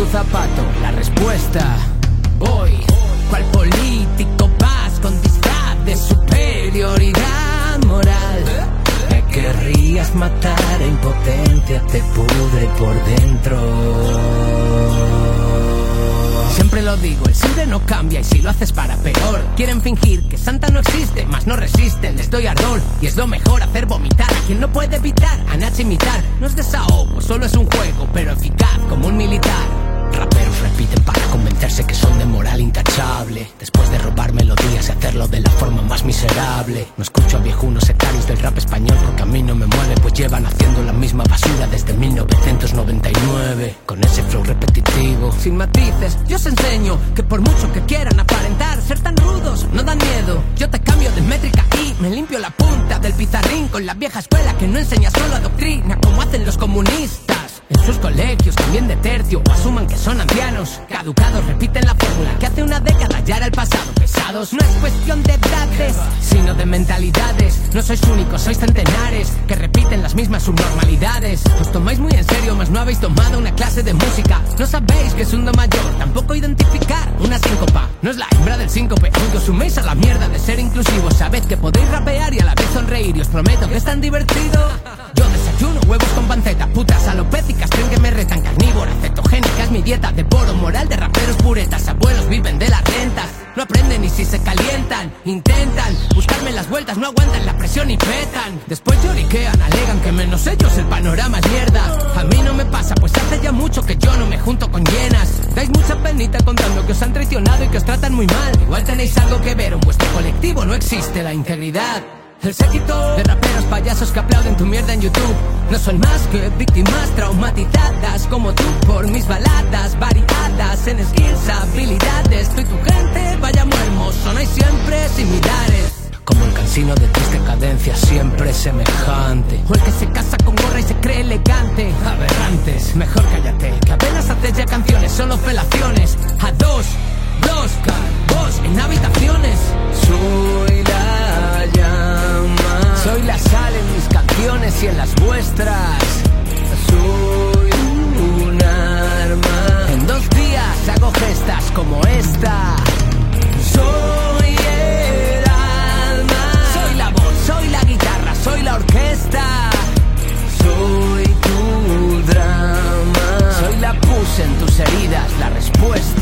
zapato, la respuesta. Voy, cual político vas con disfraz de superioridad moral. Me querrías matar, impotencia te pudre por dentro. Siempre lo digo, el siempre no cambia y si lo haces para peor. Quieren fingir que Santa no existe, mas no resisten, les doy ardor. Y es lo mejor hacer vomitar a quien no puede evitar, a Nachi imitar. No es desahogo, solo es un juego, pero eficaz como un militar. Raperos repiten para convencerse que son de moral intachable, después de robar melodías y hacerlo de la forma más miserable. No escucho a viejunos sectarios del rap español porque a mí no me mueve, pues llevan haciendo la misma basura desde 1999. Con ese flow repetitivo, sin matices, yo os enseño que por mucho que quieran aparentar ser tan rudos, no dan miedo. Yo te cambio de métrica y me limpio la punta del pizarrín con la vieja escuela que no enseña solo a doctrina como hacen los comunistas. En sus colegios cambien de tercio o asuman que son ancianos caducados, repiten la fórmula que hace una década ya era el pasado. Pesados, no es cuestión de edades, sino de mentalidades. No sois únicos, sois centenares que repiten las mismas subnormalidades. Os tomáis muy en serio, mas no habéis tomado una clase de música. No sabéis que es un do mayor, tampoco identificar una síncopa. No es la hembra del síncope, aunque os suméis a la mierda de ser inclusivos. Sabed que podéis rapear y a la vez sonreír y os prometo que es tan divertido. Yo desayuno huevos con panceta, putas alopéticas creen que me retan, carnívora, cetogénica es mi dieta. Devoro moral de raperos puretas, abuelos viven de las rentas. No aprenden ni si se calientan, intentan buscarme las vueltas, no aguantan la presión y petan. Después lloriquean, alegan que menos ellos el panorama es mierda. A mí no me pasa, pues hace ya mucho que yo no me junto con llenas. Dais mucha penita contando que os han traicionado y que os tratan muy mal. Igual tenéis algo que ver, en vuestro colectivo no existe la integridad. El séquito de raperos payasos que aplauden tu mierda en YouTube no son más que víctimas traumatizadas como tú por mis baladas variadas en skills, habilidades. Tú y tu gente, vaya muermos, sonáis siempre similares. Como el cansino de triste cadencia, siempre semejante. O el que se casa con gorra y se cree elegante. Aberrantes, mejor cállate, que apenas haces ya canciones, solo felaciones. A dos, vos en habitaciones. Soy la llama, soy la sal en mis canciones y en las vuestras. Soy un arma, en 2 días hago gestas como esta. Soy el alma, soy la voz, soy la guitarra, soy la orquesta. Soy tu drama, soy la pus en tus heridas, la respuesta.